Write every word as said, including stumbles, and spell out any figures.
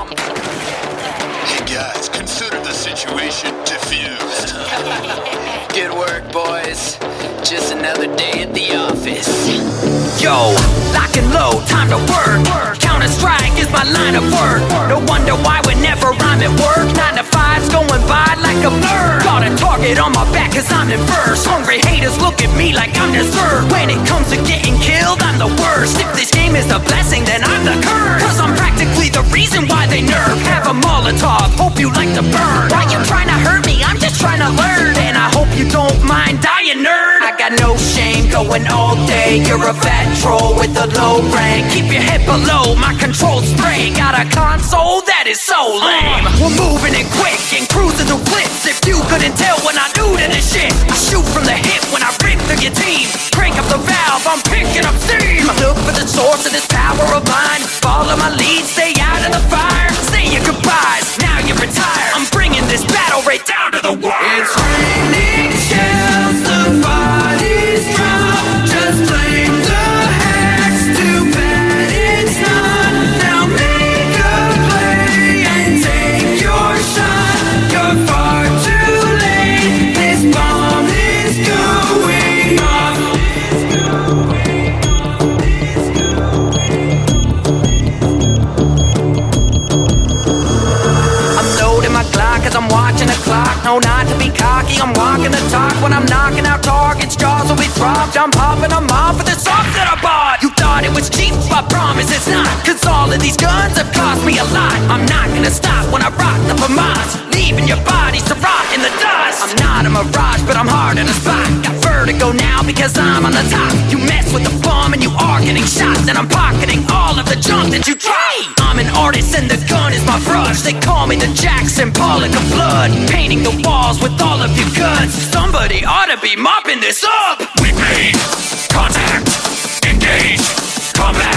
Hey guys, consider the situation diffused. Good work, boys. Just another day at the office. Yo, lock and load, time to work. Counter-Strike is my line of work. No wonder why whenever I'm at work, nine to five's going by like a blur. Got a target on my back cause I'm in first. Hungry haters look at me like I'm dessert. When it comes to getting killed, I'm the worst. If this game is a blessing, then I'm the curse. Cause I'm practically the reason why they nerf. Have a Molotov, hope you like to burn. Why you trying to hurt me? I'm just trying to learn. And I hope you don't mind dying, nerd. I got no shame going all day. You're a fat troll with a low rank. Keep your head below my controlled spray. Got a console that is so lame. We're moving it quick and cruising through clips. If you couldn't tell when I knew to this shit, I shoot from the hip when I rip through your team. Crank up the valve, I'm picking up steam. Look for the source of this power of mine. Follow my lead, stay out of the fire. Say your goodbyes, now you're retired. I'm bringing this battle right down to the wire. It's raining shells, the bodies drop. Just blame the hacks, too bad it's not. Now make a play and take your shot. You're far too late, this bomb is going off. I'm loading my Glock cause I'm watching the clock. No, not to be cocky, I'm walking the talk. When I'm knocking out targets, jaws will be dropped. I'm popping them off with the sauce that I bought. You thought it was cheap, I promise it's not. Cause all of these guns have cost me a lot. I'm not gonna stop when I rock the FAMAS, leaving your bodies to rot in the dust. I'm not a mirage, but I'm hard in a spot. Got vertigo now because I'm on the top. You mess with the bomb and you are getting shot. Then I'm pocketing all of the junk that you tried. I'm an artist and the gun is my brush. They call me the Jackson Pollock of blood. Painting the walls with all of your guns. Somebody ought to be mopping this up. With me, contact, engage, combat.